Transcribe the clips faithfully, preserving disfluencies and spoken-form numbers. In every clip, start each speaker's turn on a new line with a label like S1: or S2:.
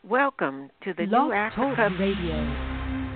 S1: Welcome to the
S2: Blog
S1: New
S2: Talk
S1: Africa
S2: Radio.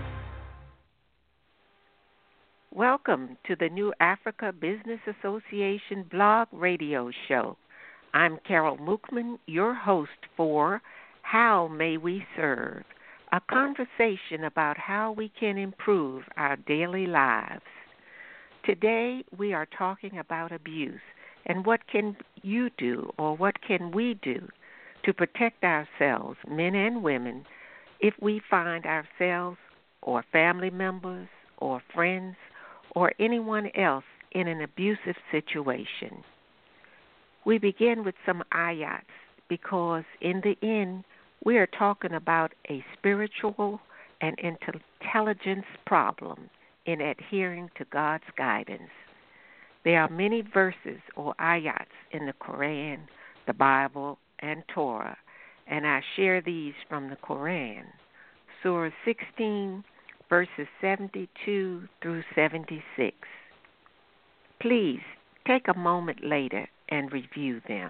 S1: Welcome to the New Africa Business Association blog radio show. I'm Carol Mookman, your host for How May We Serve, a conversation about how we can improve our daily lives. Today we are talking about abuse and what can you do or what can we do to protect ourselves, men and women, if we find ourselves or family members or friends or anyone else in an abusive situation. We begin with some ayats because in the end we are talking about a spiritual and intelligence problem in adhering to God's guidance. There are many verses or ayats in the Quran, the Bible, and Torah, and I share these from the Quran. Surah sixteen, verses seventy-two through seventy-six. Please take a moment later and review them.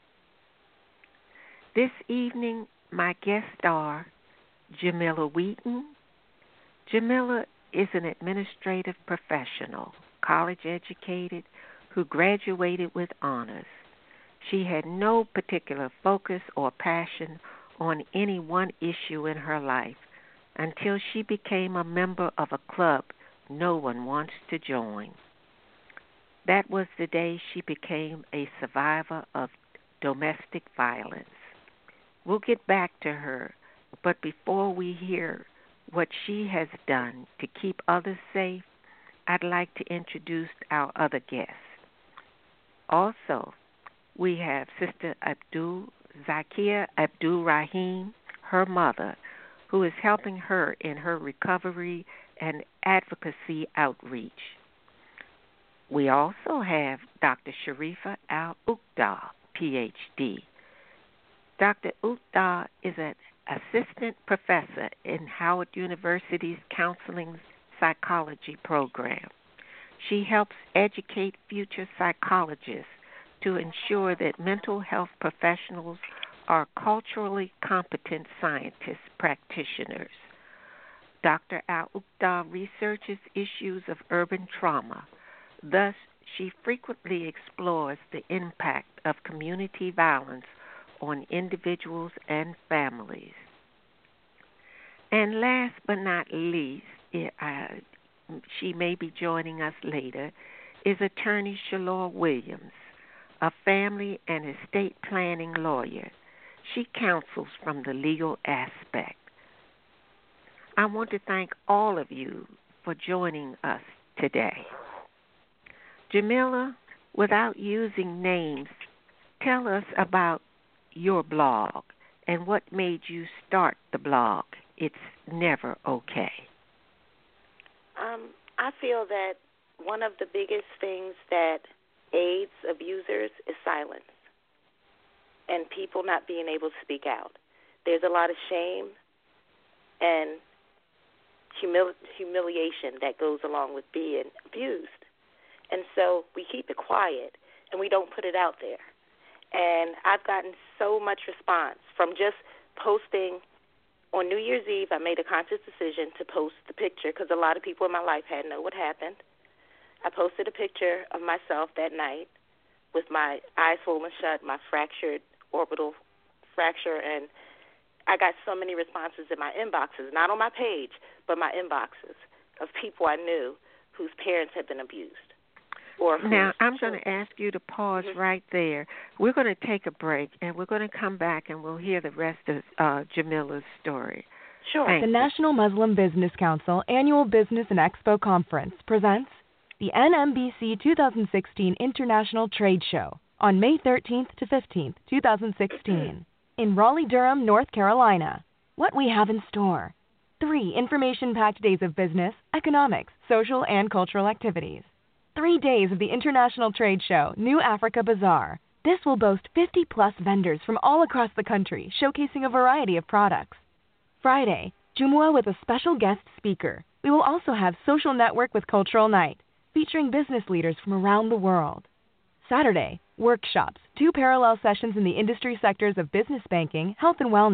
S1: This evening, my guests are Jamila Wheaton. Jamila is an administrative professional, college educated, who graduated with honors. She had no particular focus or passion on any one issue in her life until she became a member of a club no one wants to join. That was the day she became a survivor of domestic violence. We'll get back to her, but before we hear what she has done to keep others safe, I'd like to introduce our other guests. Also, we have Sister Abdul Zakia Abdul Rahim, her mother, who is helping her in her recovery and advocacy outreach. We also have Doctor Sharifa Al-Uqda, P H D. Doctor Uqda is an assistant professor in Howard University's counseling psychology program. She helps educate future psychologists to ensure that mental health professionals are culturally competent scientist practitioners. Doctor Al-Uqda researches issues of urban trauma. Thus, she frequently explores the impact of community violence on individuals and families. And last but not least, uh, she may be joining us later, is attorney Shalor Williams, a family and estate planning lawyer. She counsels from the legal aspect. I want to thank all of you for joining us today. Jamila, without using names, tell us about your blog and what made you start the blog. It's Never Okay.
S3: Um, I feel that one of the biggest things that aids abusers is silence and people not being able to speak out. There's a lot of shame and humili- humiliation that goes along with being abused. And so we keep it quiet and we don't put it out there. And I've gotten so much response from just posting. On New Year's Eve, I made a conscious decision to post the picture because a lot of people in my life hadn't known what happened. I posted a picture of myself that night with my eyes swollen shut, my fractured orbital fracture, and I got so many responses in my inboxes, not on my page, but my inboxes of people I knew whose parents had been abused. Or
S1: now, I'm going to ask you to pause
S3: mm-hmm.
S1: right there. We're going to take a break, and we're going to come back, and we'll hear the rest of uh, Jamila's story.
S3: Sure.
S1: Thank
S2: the
S1: you.
S2: National Muslim Business Council Annual Business and Expo Conference presents the N M B C twenty sixteen International Trade Show on May thirteenth to fifteenth, twenty sixteen, in Raleigh-Durham, North Carolina. What we have in store: three information-packed days of business, economics, social, and cultural activities. Three days of the International Trade Show, New Africa Bazaar. This will boast fifty-plus vendors from all across the country, showcasing a variety of products. Friday, Jumu'ah with a special guest speaker. We will also have Social Network with Cultural Night, featuring business leaders from around the world. Saturday, workshops, two parallel sessions in the industry sectors of business banking, health and wellness,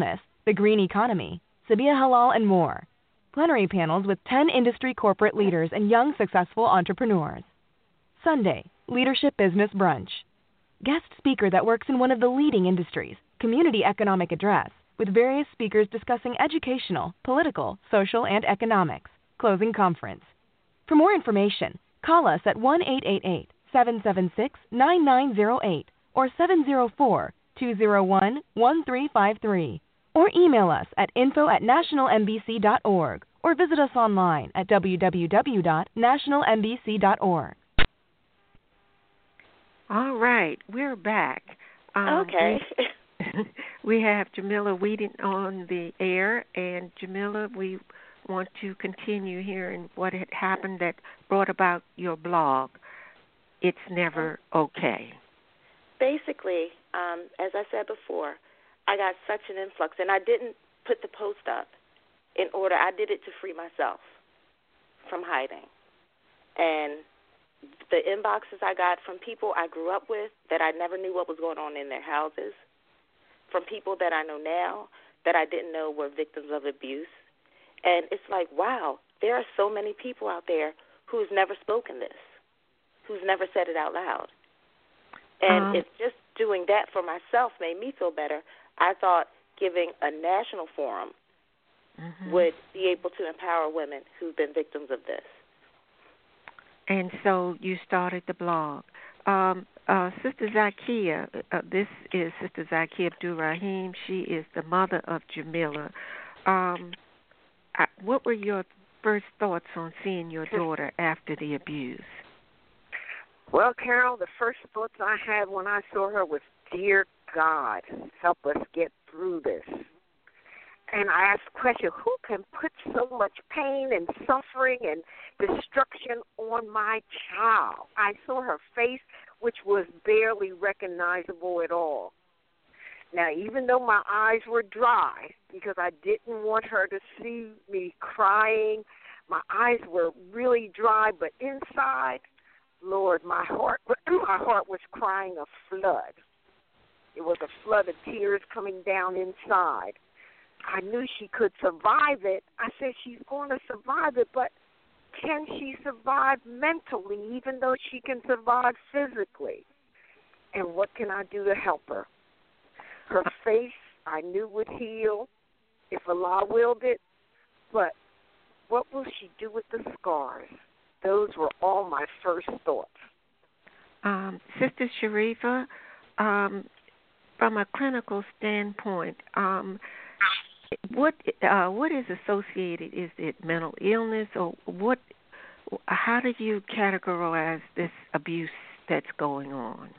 S2: the green economy, Sabia Halal, and more. Plenary panels with ten industry corporate leaders and young successful entrepreneurs. Sunday, Leadership Business Brunch. Guest speaker that works in one of the leading industries, Community Economic Address, with various speakers discussing educational, political, social, and economics. Closing conference. For more information, call us at one eight eight eight, seven seven six, nine nine zero eight or seven zero four, two zero one, one three five three, or email us at info at national m b c dot org or visit us online at w w w dot national m b c dot org.
S1: All right, we're back. Um,
S3: okay.
S1: We, we have Jamila Wheaton on the air, and Jamila, we want to continue hearing what had happened that brought about your blog, It's Never Okay.
S3: Basically, um, as I said before, I got such an influx, and I didn't put the post up in order. I did it to free myself from hiding. And the inboxes I got from people I grew up with that I never knew what was going on in their houses, from people that I know now that I didn't know were victims of abuse. And it's like, wow, there are so many people out there who's never spoken this, who's never said it out loud. And um, if just doing that for myself made me feel better, I thought giving a national forum mm-hmm. would be able to empower women who've been victims of this.
S1: And so you started the blog. Um, uh, Sister Zakia, uh, this is Sister Zakia Abdul-Rahim. She is the mother of Jamila. Um, I, what were your first thoughts on seeing your daughter after the abuse?
S4: Well, Carol, the first thoughts I had when I saw her was, dear God, help us get through this. And I asked the question, who can put so much pain and suffering and destruction on my child? I saw her face, which was barely recognizable at all. Now, even though my eyes were dry because I didn't want her to see me crying, my eyes were really dry, but inside, Lord, my heart, my heart was crying a flood. It was a flood of tears coming down inside. I knew she could survive it. I said she's going to survive it, but can she survive mentally even though she can survive physically? And what can I do to help her? Her face I knew would heal if Allah willed it, but what will she do with the scars? Those were all my first thoughts.
S1: Um, Sister Sharifa, um, from a clinical standpoint, um, what uh, what is associated? Is it mental illness, or what? How do you categorize this abuse that's going on?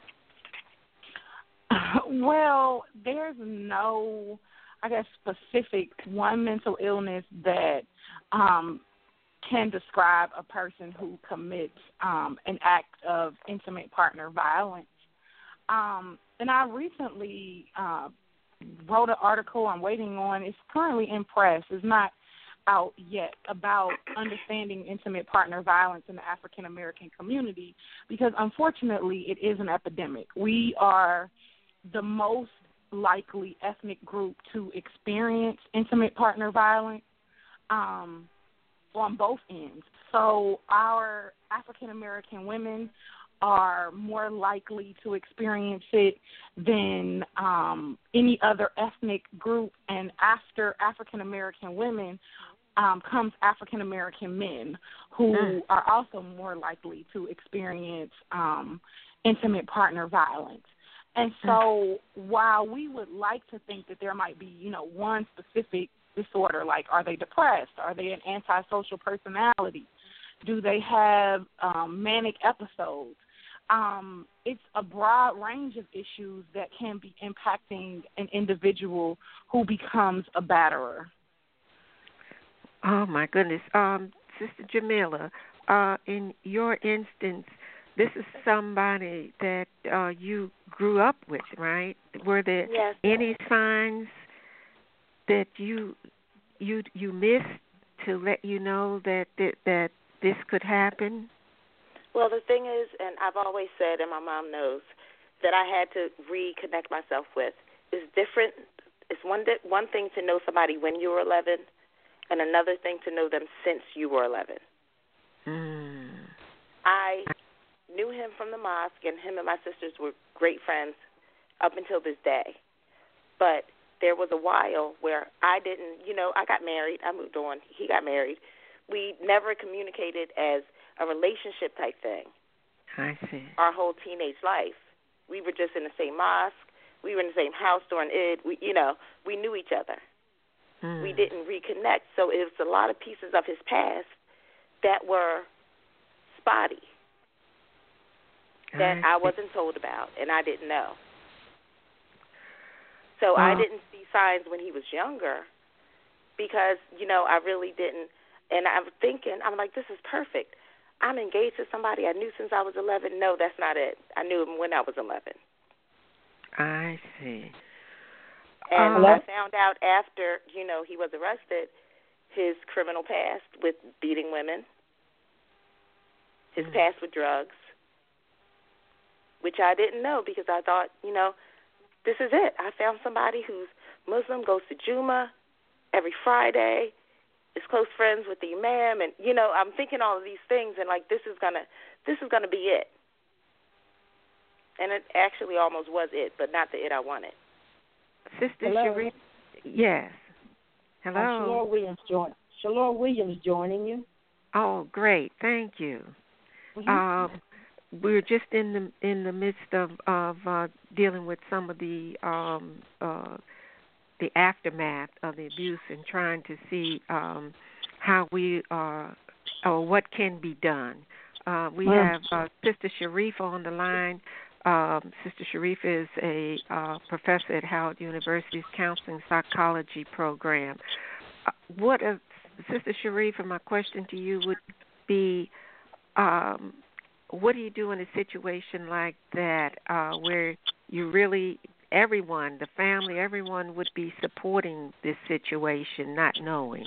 S5: Well, there's no, I guess, specific one mental illness that um, can describe a person who commits um, an act of intimate partner violence. Um, and I recently uh, wrote an article I'm waiting on. It's currently in press. It's not out yet, about understanding intimate partner violence in the African American community, because unfortunately it is an epidemic. We are the most likely ethnic group to experience intimate partner violence um, on both ends. So our African American women are more likely to experience it than um, any other ethnic group, and after African American women um, comes African American men, who mm. are also more likely to experience um, intimate partner violence. And so while we would like to think that there might be, you know, one specific disorder, like are they depressed? Are they an antisocial personality? Do they have um, manic episodes? Um, it's a broad range of issues that can be impacting an individual who becomes a batterer.
S1: Oh, my goodness. Um, Sister Jamila, uh, in your instance, this is somebody that uh, you grew up with, right? Were there
S3: yes.
S1: any signs that you you you missed to let you know that, that that this could happen?
S3: Well, the thing is, and I've always said, and my mom knows, that I had to reconnect myself with, is different it's one di- one thing to know somebody when you were eleven, and another thing to know them since you were eleven.
S1: Mm.
S3: I knew him from the mosque, and him and my sisters were great friends up until this day. But there was a while where I didn't, you know, I got married. I moved on. He got married. We never communicated as a relationship type thing.
S1: I see.
S3: Our whole teenage life. We were just in the same mosque. We were in the same house during Eid. We, you know, we knew each other.
S1: Mm.
S3: We didn't reconnect. So it was a lot of pieces of his past that were spotty that I, I wasn't told about and I didn't know. So
S1: uh,
S3: I didn't see signs when he was younger because, you know, I really didn't. And I'm thinking, I'm like, this is perfect. I'm engaged to somebody I knew since I was eleven. No, that's not it. I knew him when I was eleven.
S1: I see.
S3: And
S1: uh,
S3: I found out after, you know, he was arrested, his criminal past with beating women, his
S1: mm.
S3: past with drugs, which I didn't know because I thought, you know, this is it. I found somebody who's Muslim, goes to Juma every Friday, is close friends with the imam, and, you know, I'm thinking all of these things, and, like, this is gonna, this is gonna be it. And it actually almost was it, but not the it I wanted.
S1: Sister Sharif, yes. Hello.
S6: Uh, Shalor Williams join. Shalor Williams joining you.
S1: Oh, great! Thank you.
S6: Mm-hmm.
S1: Um, we're just in the in the midst of of uh, dealing with some of the um, uh, the aftermath of the abuse and trying to see um, how we are or what can be done. Uh, we
S6: Mm.
S1: have uh, Sister Sharif on the line. Um, Sister Sharif is a uh, professor at Howard University's Counseling Psychology program. Uh, what, a, Sister Sharif, and my question to you would be, um, what do you do in a situation like that uh, where you really, everyone, the family, everyone would be supporting this situation, not knowing?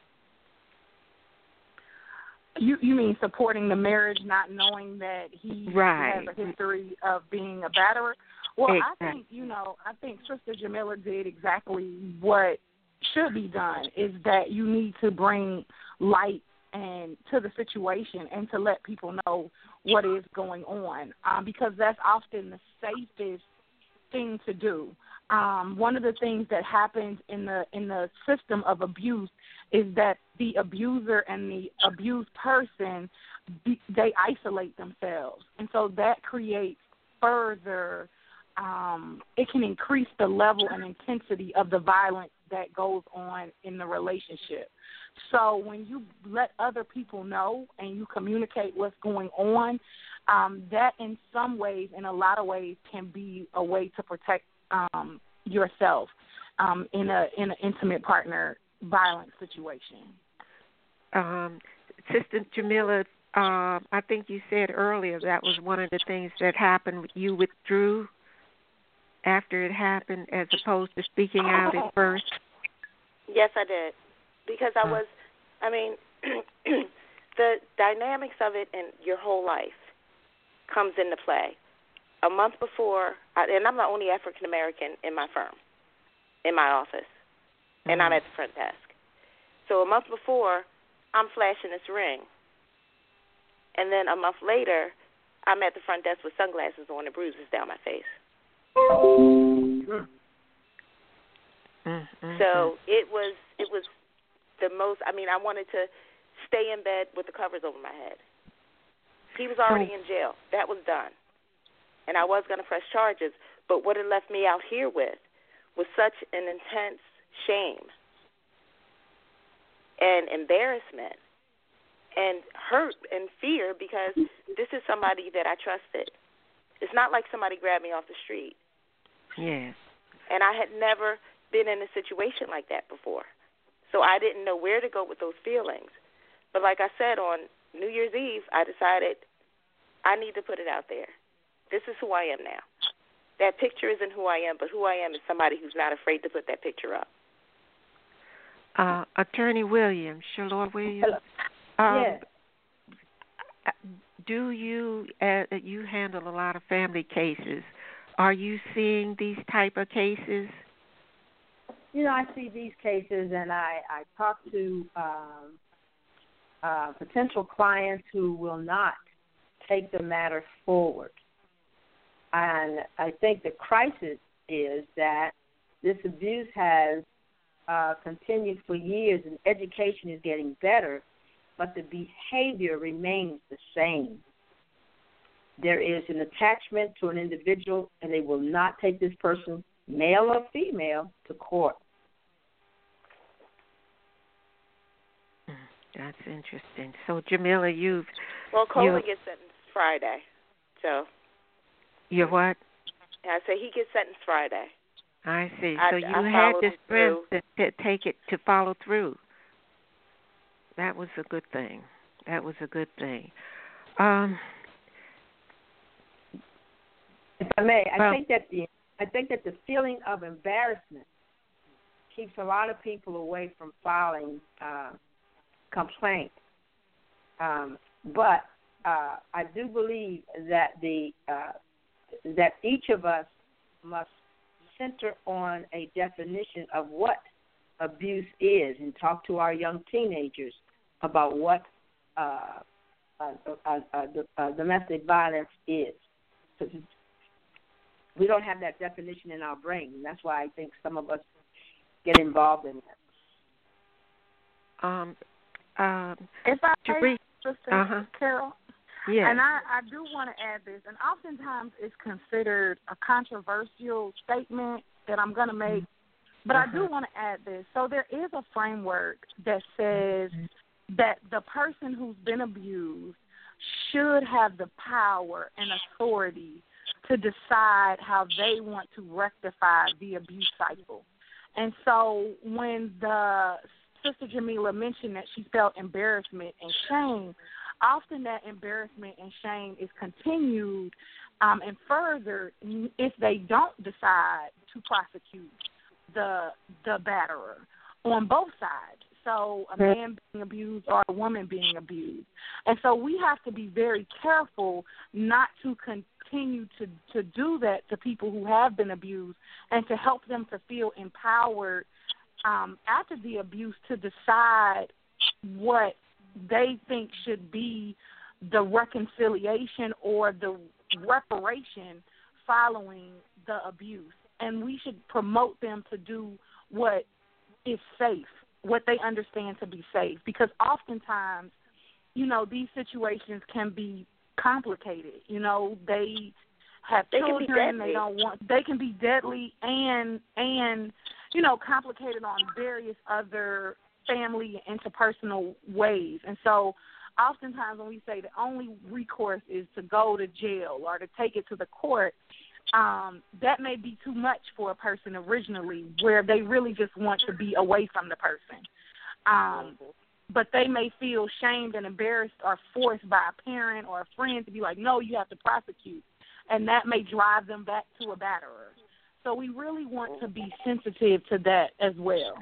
S5: You you mean supporting the marriage, not knowing that he
S1: right.
S5: has a history of being a batterer? Well,
S1: exactly.
S5: I think, you know, I think Sister Jamila did exactly what should be done, is that you need to bring light and to the situation and to let people know what is going on, um, because that's often the safest thing to do. Um, one of the things that happens in the in the system of abuse is that the abuser and the abused person, they isolate themselves. And so that creates further, um, it can increase the level and intensity of the violence that goes on in the relationship. So when you let other people know and you communicate what's going on, um, that in some ways, in a lot of ways, can be a way to protect um, yourself um, in a in an intimate partner violence situation.
S1: Um, Sister Jamila, uh, I think you said earlier that was one of the things that happened. You withdrew after it happened as opposed to speaking out at first.
S3: Yes, I did. Because I was, I mean, the dynamics of it in your whole life comes into play. A month before, and I'm the only African American in my firm, in my office, and I'm at the front desk. So a month before, I'm flashing this ring. And then a month later, I'm at the front desk with sunglasses on and bruises down my face.
S1: Mm-hmm.
S3: So it was it was the most, I mean, I wanted to stay in bed with the covers over my head. He was already in jail. That was done. And I was going to press charges, but what it left me out here with was such an intense shame and embarrassment and hurt and fear because this is somebody that I trusted. It's not like somebody grabbed me off the street.
S1: Yes.
S3: And I had never been in a situation like that before. So I didn't know where to go with those feelings. But like I said, on New Year's Eve, I decided I need to put it out there. This is who I am now. That picture isn't who I am, but who I am is somebody who's not afraid to put that picture up.
S1: Uh, Attorney Williams, Shalor Williams. Um,
S6: yes.
S1: Do you, uh, you handle a lot of family cases. Are you seeing these type of cases?
S6: you know, I see these cases, and I, I talk to um, uh, potential clients who will not take the matter forward. And I think the crisis is that this abuse has uh, continued for years, and education is getting better, but the behavior remains the same. There is an attachment to an individual, and they will not take this person, male or female, to court.
S1: That's interesting. So, Jamila, you've...
S3: Well, Coley
S1: you,
S3: gets sentenced Friday, so...
S1: You're what?
S3: Yeah, I say he gets sentenced Friday.
S1: I see.
S3: I,
S1: so you
S3: I
S1: had the
S3: through.
S1: strength to, to take it, to follow through. That was a good thing. That was a good thing. Um,
S6: if I may, I
S1: well,
S6: think that the I think that the feeling of embarrassment keeps a lot of people away from filing uh, complaints. Um, but uh, I do believe that the uh, that each of us must center on a definition of what abuse is and talk to our young teenagers about what uh, uh, uh, uh, uh, domestic violence is. We don't have that definition in our brain, and that's why I think some of us get involved in
S1: that. Um, um,
S5: if I
S1: may,
S5: Sister
S1: uh-huh.
S5: Carol,
S1: yeah.
S5: and I, I do want to add this, and oftentimes it's considered a controversial statement that I'm going to make, but uh-huh. I do want to add this. So there is a framework that says that the person who's been abused should have the power and authority to decide how they want to rectify the abuse cycle. And so when the Sister Jamila mentioned that she felt embarrassment and shame, often that embarrassment and shame is continued um, and furthered if they don't decide to prosecute the the batterer on both sides. So a man being abused or a woman being abused. And so we have to be very careful not to continue to, to do that to people who have been abused and to help them to feel empowered um, after the abuse to decide what they think should be the reconciliation or the reparation following the abuse. And we should promote them to do what is safe, what they understand to be safe, because oftentimes, you know, these situations can be complicated. You know, they have
S3: they
S5: children,
S3: can be
S5: they don't want, they can be deadly and, and, you know, complicated on various other family and interpersonal ways. And so oftentimes when we say the only recourse is to go to jail or to take it to the court, Um, that may be too much for a person originally, where they really just want to be away from the person. Um, but they may feel shamed and embarrassed or forced by a parent or a friend to be like, no, you have to prosecute. And that may drive them back to a batterer. So we really want to be sensitive to that as well.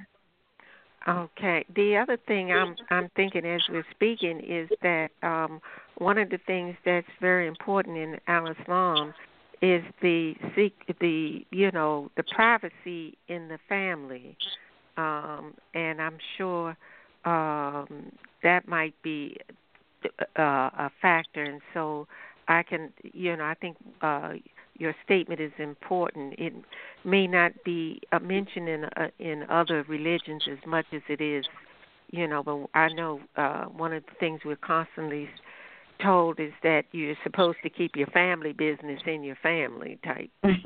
S1: Okay. The other thing I'm I'm thinking as we're speaking is that um, one of the things that's very important in Al-Islam is the the you know the privacy in the family, um, and I'm sure um, that might be uh, a factor. And so I can you know I think uh, your statement is important. It may not be uh, mentioned in uh, in other religions as much as it is, you know. But I know uh, one of the things we're constantly told is that you're supposed to keep your family business in your family type.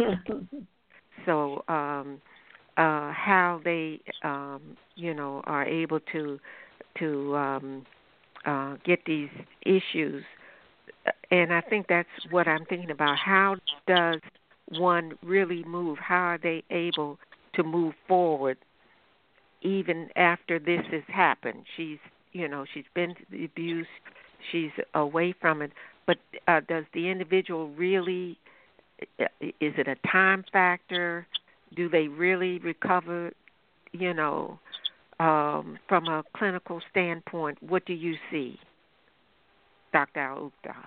S1: So um, uh, how they, um, you know, are able to to um, uh, get these issues, and I think that's what I'm thinking about. How does one really move? How are they able to move forward even after this has happened? She's, you know, she's been abused. She's away from it, but uh, does the individual really, is it a time factor? Do they really recover, you know, um, from a clinical standpoint? What do you see, Doctor Al-Uqda?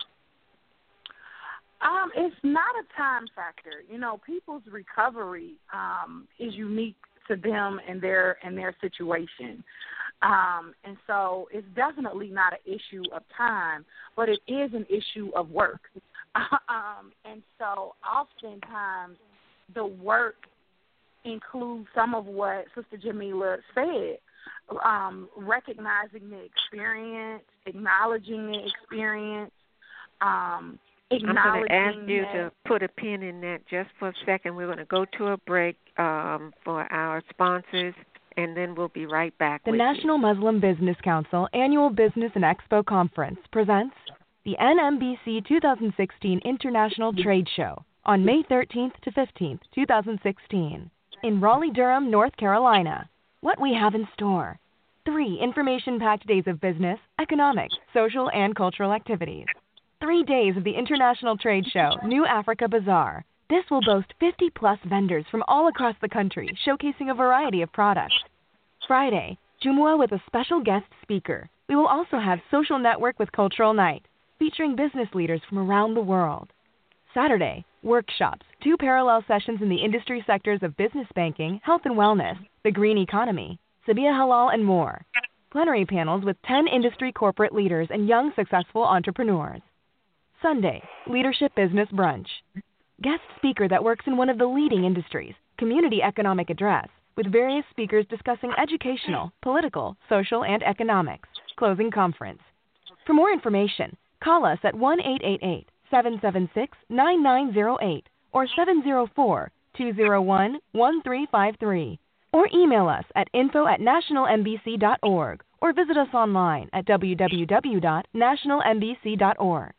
S5: Um, it's not a time factor. You know, people's recovery um, is unique to them and their and their situation. Um, and so it's definitely not an issue of time, but it is an issue of work. um, and so oftentimes the work includes some of what Sister Jamila said, um, recognizing the experience, acknowledging the experience, um, acknowledging
S1: I'm going to ask you
S5: that,
S1: to put a pin in that just for a second. We're going to go to a break um, for our sponsors, and then we'll be right back
S2: The
S1: with
S2: National
S1: you.
S2: Muslim Business Council Annual Business and Expo Conference presents the N M B C twenty sixteen International Trade Show on May thirteenth to fifteenth, twenty sixteen, in Raleigh-Durham, North Carolina. What we have in store: three information-packed days of business, economic, social, and cultural activities. Three days of the International Trade Show, New Africa Bazaar. This will boast fifty-plus vendors from all across the country, showcasing a variety of products. Friday, Jumu'ah with a special guest speaker. We will also have Social Network with Cultural Night, featuring business leaders from around the world. Saturday, workshops, two parallel sessions in the industry sectors of business banking, health and wellness, the green economy, Sabia Halal, and more. Plenary panels with ten industry corporate leaders and young successful entrepreneurs. Sunday, Leadership Business Brunch. Guest speaker that works in one of the leading industries, Community Economic Address, with various speakers discussing educational, political, social, and economics. Closing conference. For more information, call us at one eight eight eight, seven seven six, nine nine zero eight or seven zero four, two zero one, one three five three, or email us at info at national m b c dot org or visit us online at w w w dot national m b c dot org.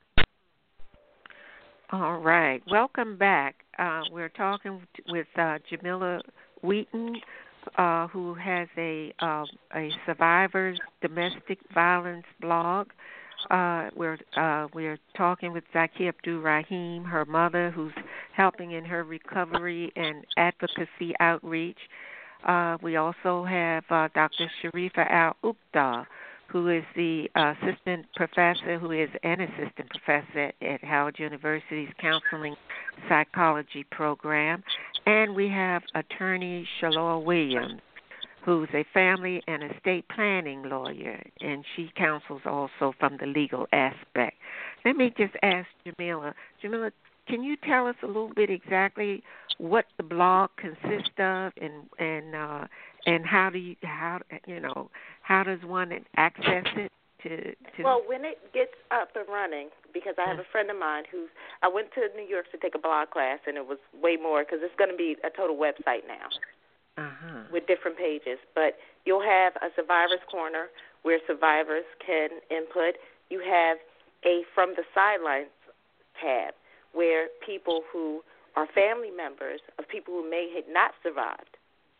S1: All right. Welcome back. Uh, we're talking with uh, Jamila Wheaton, uh, who has a uh, a survivors domestic violence blog. Uh, we're uh, we're talking with Zakia Abdul Rahim, her mother, who's helping in her recovery and advocacy outreach. Uh, we also have uh, Doctor Sharifa Al-Uqda, who is the uh, assistant professor, who is an assistant professor at Howard University's Counseling Psychology program. And we have attorney Shaloa Williams, who's a family and estate planning lawyer, and she counsels also from the legal aspect. Let me just ask Jamila. Jamila, can you tell us a little bit exactly what the blog consists of, and and uh, and how do you how you know how does one access it? To, to
S3: well, when it gets up and running, because I have a friend of mine who's, I went to New York to take a blog class, and it was way more, because it's going to be a total website now
S1: uh-huh.
S3: with different pages. But you'll have a Survivors Corner where survivors can input. You have a From the Sidelines tab where people who are family members of people who may have not survived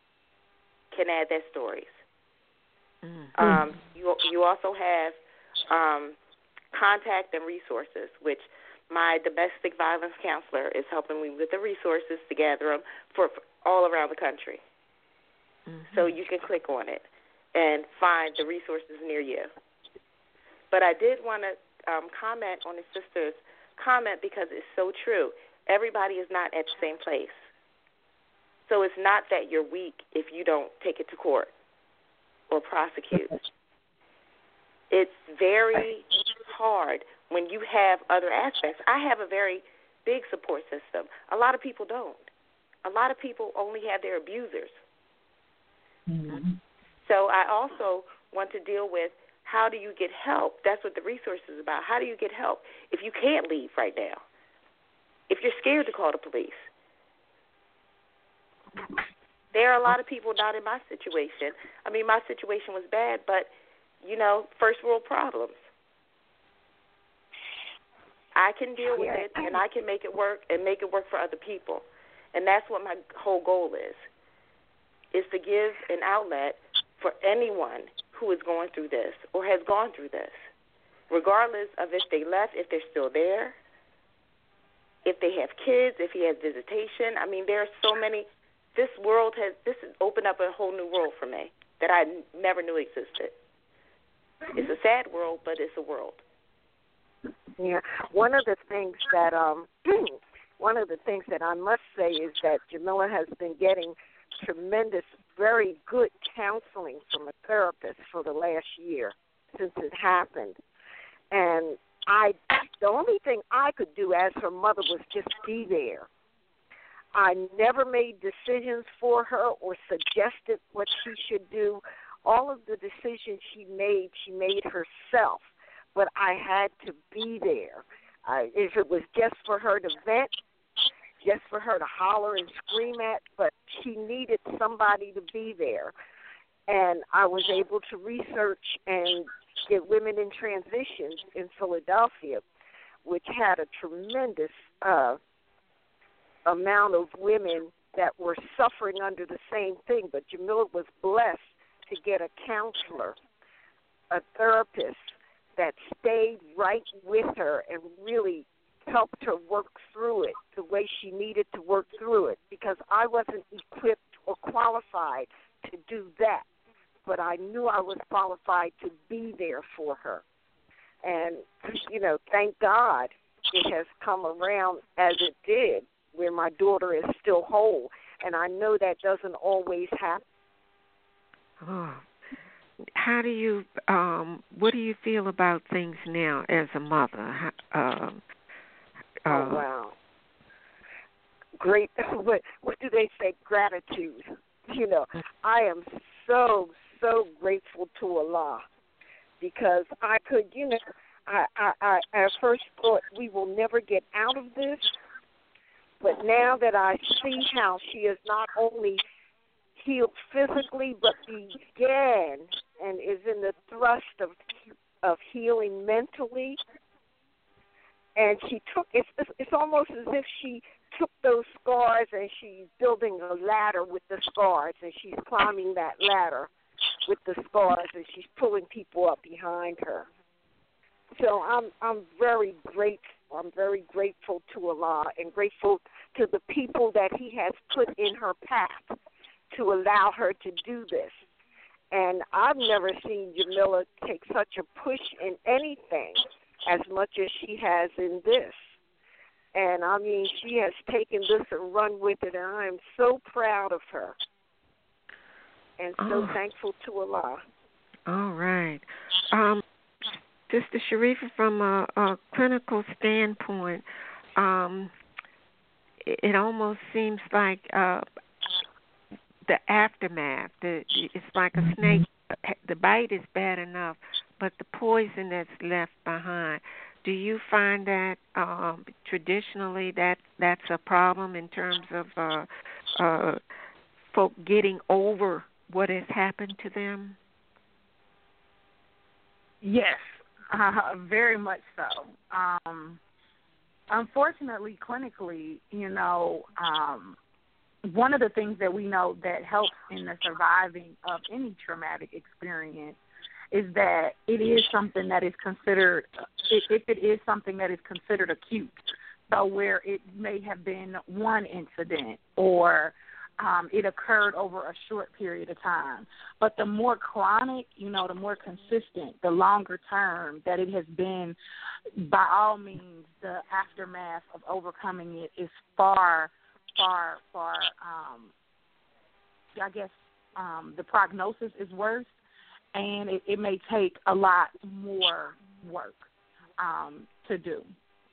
S3: can add their stories.
S1: Mm-hmm.
S3: Um, you you also have um, contact and resources, which my domestic violence counselor is helping me with the resources to gather them for, for all around the country. Mm-hmm. So you can click on it and find the resources near you. But I did want to um, comment on the sister's comment because it's so true. Everybody is not at the same place. So it's not that you're weak if you don't take it to court or prosecute. It's very hard when you have other aspects. I have a very big support system. A lot of people don't. A lot of people only have their abusers. Mm-hmm. So I also want to deal with how do you get help. That's what the resource is about. How do you get help if you can't leave right now? If you're scared to call the police? There are a lot of people not in my situation. I mean, my situation was bad, but, you know, first world problems. I can deal with it, and I can make it work and make it work for other people. And that's what my whole goal is, is to give an outlet for anyone who is going through this or has gone through this, regardless of if they left, if they're still there, if they have kids, if he has visitation. I mean, there are so many. This world has, this has opened up a whole new world for me that I never knew existed. It's a sad world, but it's a world.
S4: Yeah. One of the things that, um, one of the things that I must say is that Jamila has been getting tremendous very good counseling from a therapist for the last year since it happened. And I, the only thing I could do as her mother was just be there. I never made decisions for her or suggested what she should do. All of the decisions she made, she made herself. But I had to be there. I, if it was just for her to vent, just for her to holler and scream at, but she needed somebody to be there. And I was able to research and get Women in Transitions in Philadelphia, which had a tremendous uh, amount of women that were suffering under the same thing. But Jamila was blessed to get a counselor, a therapist that stayed right with her and really helped her work through it the way she needed to work through it, because I wasn't equipped or qualified to do that. But I knew I was qualified to be there for her. And, you know, thank God it has come around as it did, where my daughter is still whole. And I know that doesn't always happen.
S1: Oh. How do you, um, what do you feel about things now as a mother? Uh,
S4: uh, oh, wow. Great. What, what do they say? Gratitude. You know, I am so, so grateful to Allah, because I could, you know, I, I, I at first thought we will never get out of this, but now that I see how she is not only healed physically, but began and is in the thrust of of healing mentally, and she took it's it's almost as if she took those scars and she's building a ladder with the scars, and she's climbing that ladder with the scars, and she's pulling people up behind her. So I'm I'm very grateful. I'm very grateful to Allah and grateful to the people that He has put in her path to allow her to do this. And I've never seen Jamila take such a push in anything as much as she has in this. And, I mean, she has taken this and run with it, and I am so proud of her and so
S1: oh.
S4: thankful to Allah.
S1: All right. Um, Sister Sharifa, from a, a clinical standpoint, um, it, it almost seems like uh, the aftermath, the, it's like a snake. The bite is bad enough, but the poison that's left behind, do you find that um, traditionally that that's a problem in terms of uh, uh, folk getting over what has happened to them?
S5: Yes, uh, very much so. Um, unfortunately, clinically, you know, um, one of the things that we know that helps in the surviving of any traumatic experience is that it is something that is considered, if it is something that is considered acute, so where it may have been one incident or um, it occurred over a short period of time. But the more chronic, you know, the more consistent, the longer term that it has been, by all means, the aftermath of overcoming it is far, far, far, um, I guess um, the prognosis is worse. And it, it may take a lot more work um, to do.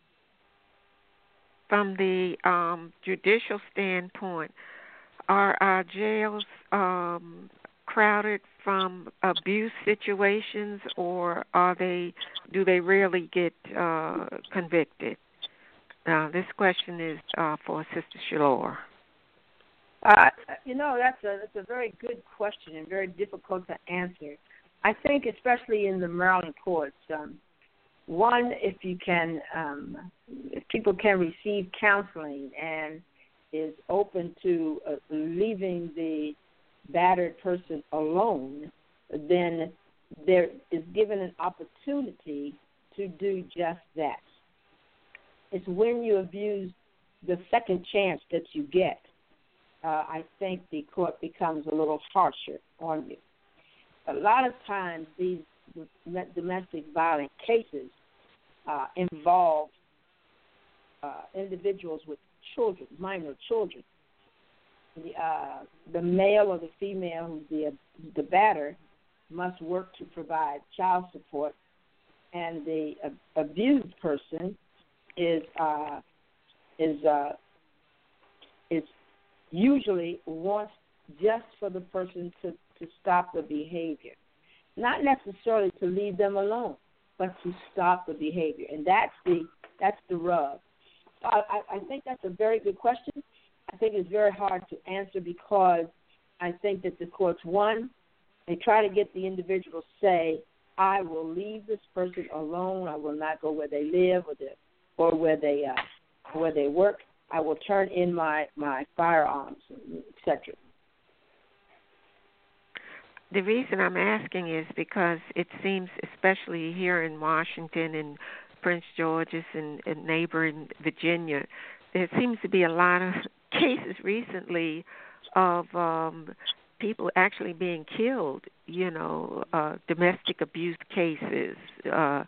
S1: From the um, judicial standpoint, are our jails um, crowded from abuse situations, or are they? Do they rarely get uh, convicted? Now, this question is uh, for Sister Shalor.
S6: Uh, you know, that's a that's a very good question and very difficult to answer. I think, especially in the Maryland courts, um, one, if you can, um, if people can receive counseling and is open to uh, leaving the battered person alone, then there is given an opportunity to do just that. It's when you abuse the second chance that you get, uh, I think the court becomes a little harsher on you. A lot of times these domestic violence cases uh, involve uh, individuals with children, minor children. the uh, the male or the female who's the the batter must work to provide child support, and the uh, abused person is uh, is uh, is usually wants just for the person to, to stop the behavior, not necessarily to leave them alone, but to stop the behavior, and that's the that's the rub. So I, I think that's a very good question. I think it's very hard to answer because I think that the courts, one, they try to get the individual to say, I will leave this person alone. I will not go where they live or, the, or where they uh, where they work. I will turn in my, my firearms, et cetera.
S1: The reason I'm asking is because it seems, especially here in Washington and Prince George's and, and neighboring Virginia, there seems to be a lot of cases recently of um, people actually being killed, you know, uh, domestic abuse cases uh,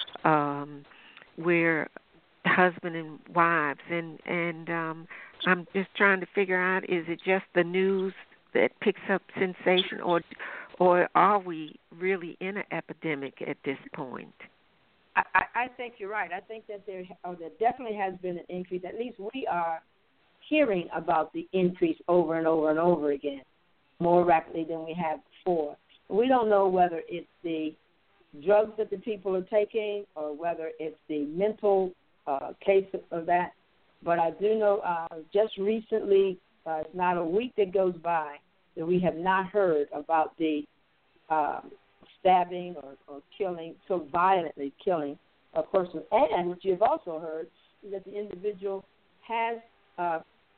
S1: um, where husband and wives. And, and um, I'm just trying to figure out, is it just the news that picks up sensation, or or are we really in an epidemic at this point?
S6: I, I think you're right. I think that there, oh, there definitely has been an increase. At least we are hearing about the increase over and over and over again, more rapidly than we have before. We don't know whether it's the drugs that the people are taking or whether it's the mental uh, case of that. But I do know uh, just recently, uh, it's not a week that goes by that we have not heard about the um, stabbing or, or killing, so violently killing a person. And what you've also heard is that the individual has uh,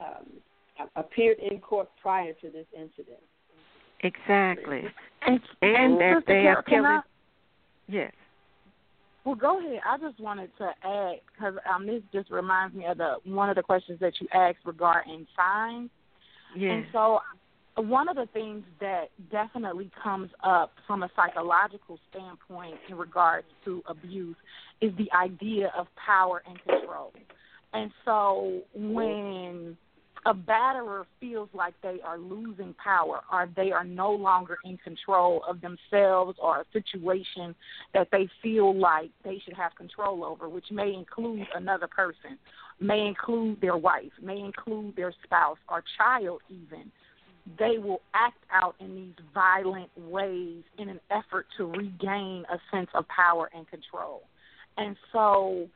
S6: um, appeared in court prior to this incident.
S1: Exactly.
S5: And,
S1: and,
S5: and
S1: that they are killing. I,
S5: yes. Well, go ahead. I just wanted to add, because um, this just reminds me of the one of the questions that you asked regarding signs.
S1: Yes.
S5: And so one of the things that definitely comes up from a psychological standpoint in regards to abuse is the idea of power and control. And so when a batterer feels like they are losing power or they are no longer in control of themselves or a situation that they feel like they should have control over, which may include another person, may include their wife, may include their spouse or child even, they will act out in these violent ways in an effort to regain a sense of power and control. And so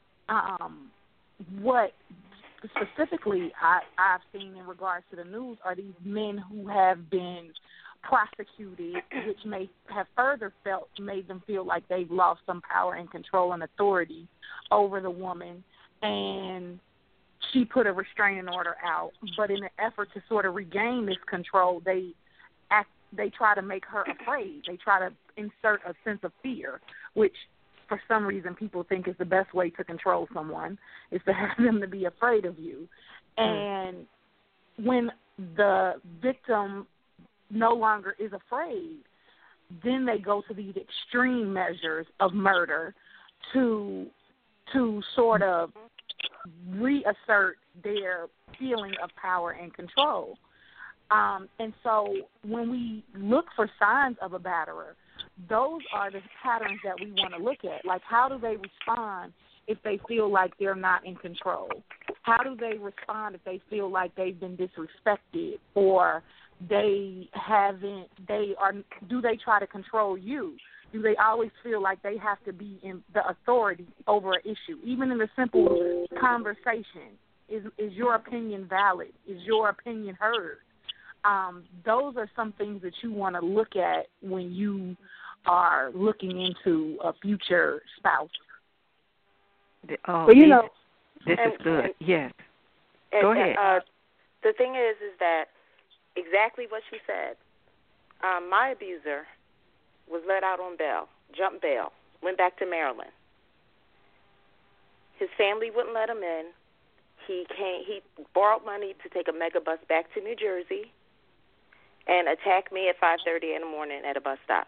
S5: um, what specifically I, I've seen in regards to the news are these men who have been prosecuted, which may have further felt, made them feel like they've lost some power and control and authority over the woman, and she put a restraining order out. But in an effort to sort of regain this control, they act, they try to make her afraid. They try to insert a sense of fear, which for some reason people think is the best way to control someone, is to have them to be afraid of you. And when the victim no longer is afraid, then they go to these extreme measures of murder to to sort of reassert their feeling of power and control. Um, and so when we look for signs of a batterer, those are the patterns that we want to look at. Like, how do they respond if they feel like they're not in control? How do they respond if they feel like they've been disrespected, or they haven't, they are, do they try to control you? Do they always feel like they have to be in the authority over an issue? Even in a simple conversation, is is your opinion valid? Is your opinion heard? Um, those are some things that you want to look at when you are looking into a future spouse.
S1: Oh,
S6: well, you know,
S1: this
S3: and,
S1: is good.
S3: And,
S1: yes.
S3: And,
S1: Go ahead.
S3: Uh, the thing is, is that exactly what she said. Um, my abuser was let out on bail, jumped bail, went back to Maryland. His family wouldn't let him in. He came. He borrowed money to take a megabus back to New Jersey and attacked me at five thirty in the morning at a bus stop,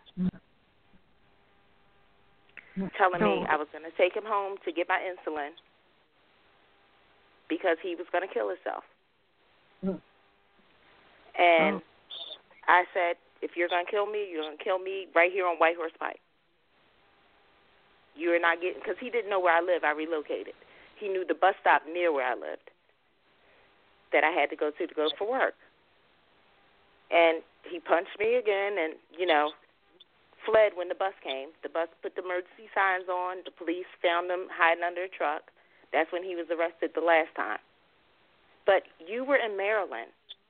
S3: telling me I was going to take him home to get my insulin because he was going to kill himself. And
S1: oh.
S3: I said, if you're going to kill me, you're going to kill me right here on White Horse Pike. You're not getting, because he didn't know where I live. I relocated. He knew the bus stop near where I lived that I had to go to to go for work. And he punched me again and, you know, fled when the bus came. The bus put the emergency signs on. The police found him hiding under a truck. That's when he was arrested the last time. But you were in Maryland.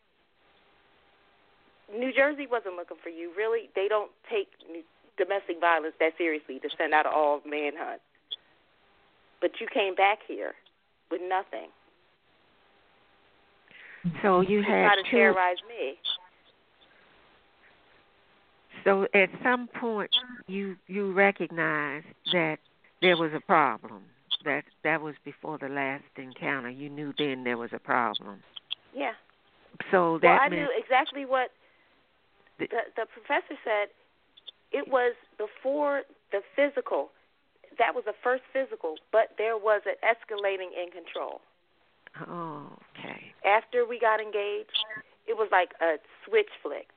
S3: New Jersey wasn't looking for you. Really, they don't take domestic violence that seriously to send out an all-manhunt. But you came back here with nothing.
S1: So you
S3: You
S1: had
S3: tried to
S1: two.
S3: terrorize me.
S1: So at some point, you you recognized that there was a problem. That that was before the last encounter. You knew then there was a problem.
S3: Yeah.
S1: So that
S3: Well, I
S1: meant
S3: knew exactly what
S1: the,
S3: the, the professor said. It was before the physical. That was the first physical, but there was an escalating in control.
S1: oh, okay.
S3: After we got engaged, it was like a switch flicked.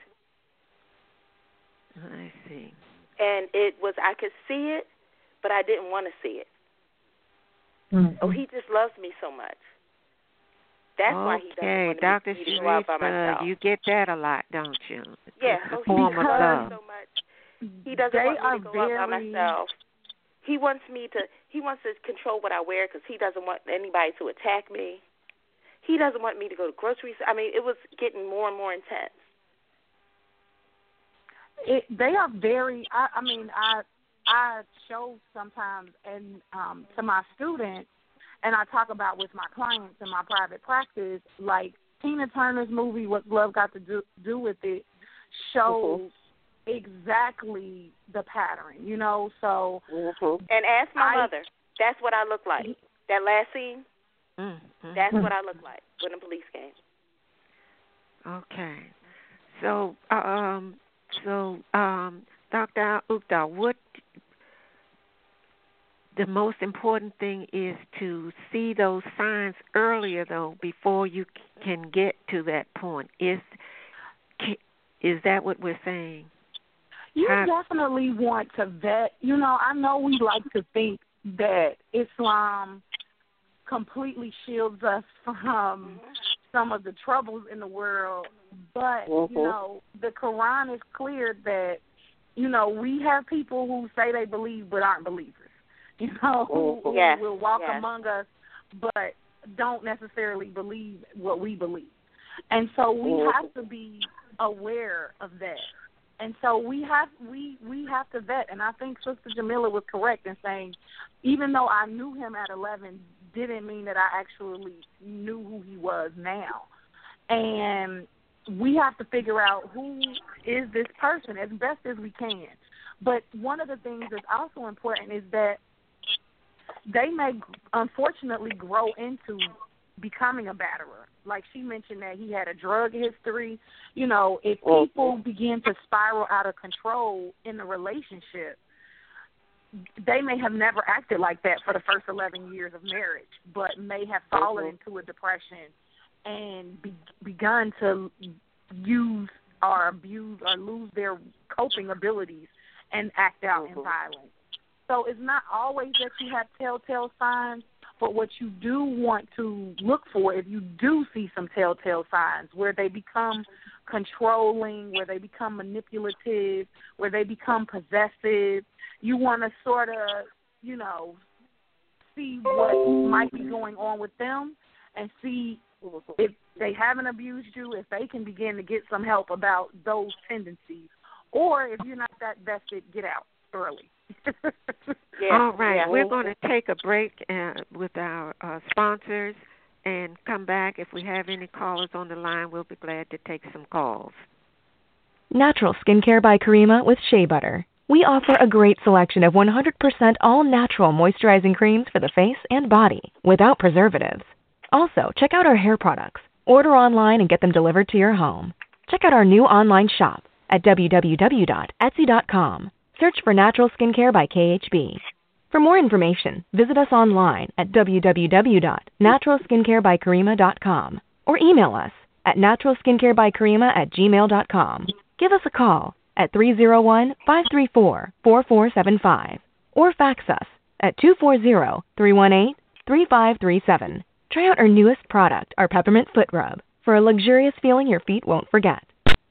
S1: I see.
S3: And it was, I could see it, but I didn't want to see it.
S6: Mm-hmm.
S3: Oh, he just loves me so much. That's
S1: okay,
S3: why he doesn't want
S1: Doctor
S3: me to go out by myself.
S1: Sharifa, you get that a lot, don't you?
S3: Yeah,
S1: It's a
S3: oh,
S1: form
S3: he
S1: of
S3: loves
S1: love.
S3: me so much. He doesn't
S5: They
S3: want me
S5: are
S3: to go
S5: very...
S3: out by myself. He wants me to. He wants to control what I wear because he doesn't want anybody to attack me. He doesn't want me to go to grocery stores. I mean, it was getting more and more intense.
S5: It, they are very. I, I mean, I I show sometimes and um, to my students, and I talk about with my clients in my private practice, like Tina Turner's movie, What Love Got to Do, do with It, shows mm-hmm. exactly the pattern. You know, so
S3: mm-hmm. and ask my
S5: I,
S3: mother. That's what I look like. That last scene.
S1: Mm-hmm.
S3: That's what I look like when the police came.
S1: Okay. So, um, so, um, Doctor Ukhtar, what the most important thing is to see those signs earlier, though, before you can get to that point. Is is that what we're saying?
S5: You
S1: How,
S5: definitely want to vet. You know, I know we like to think that Islam completely shields us from some of the troubles in the world, but, mm-hmm. you know, the Quran is clear that, you know, we have people who say they believe but aren't believers, you know, who, who
S3: yes.
S5: will walk
S3: yes.
S5: among us but don't necessarily believe what we believe. And so we mm-hmm. have to be aware of that. And so we have we, we have to vet, and I think Sister Jamila was correct in saying, even though I knew him at eleven, didn't mean that I actually knew who he was now. And we have to figure out who is this person as best as we can. But one of the things that's also important is that they may unfortunately grow into becoming a batterer. Like she mentioned that he had a drug history. You know, if people begin to spiral out of control in the relationship, they may have never acted like that for the first eleven years of marriage, but may have fallen mm-hmm. into a depression and be, begun to use or abuse or lose their coping abilities and act out mm-hmm. in violence. So it's not always that you have telltale signs, but what you do want to look for, if you do see some telltale signs where they become controlling, where they become manipulative, where they become possessive, you want to sort of, you know, see what might be going on with them and see if they haven't abused you, if they can begin to get some help about those tendencies. Or if you're not that vested, get out early.
S3: yeah.
S1: All right.
S3: Yeah.
S1: We're going to take a break uh, with our uh, sponsors and come back. If we have any callers on the line, we'll be glad to take some calls.
S2: Natural Skincare by Karima with Shea Butter. We offer a great selection of one hundred percent all-natural moisturizing creams for the face and body without preservatives. Also, check out our hair products. Order online and get them delivered to your home. Check out our new online shop at w w w dot etsy dot com. Search for Natural Skincare by K H B. For more information, visit us online at w w w dot natural skincare by karima dot com or email us at natural skincare by Karima at gmail dot com. Give us a call at three oh one, five three four, four four seven five or fax us at two four zero, three one eight, three five three seven. Try out our newest product, our Peppermint Foot Rub, for a luxurious feeling your feet won't forget.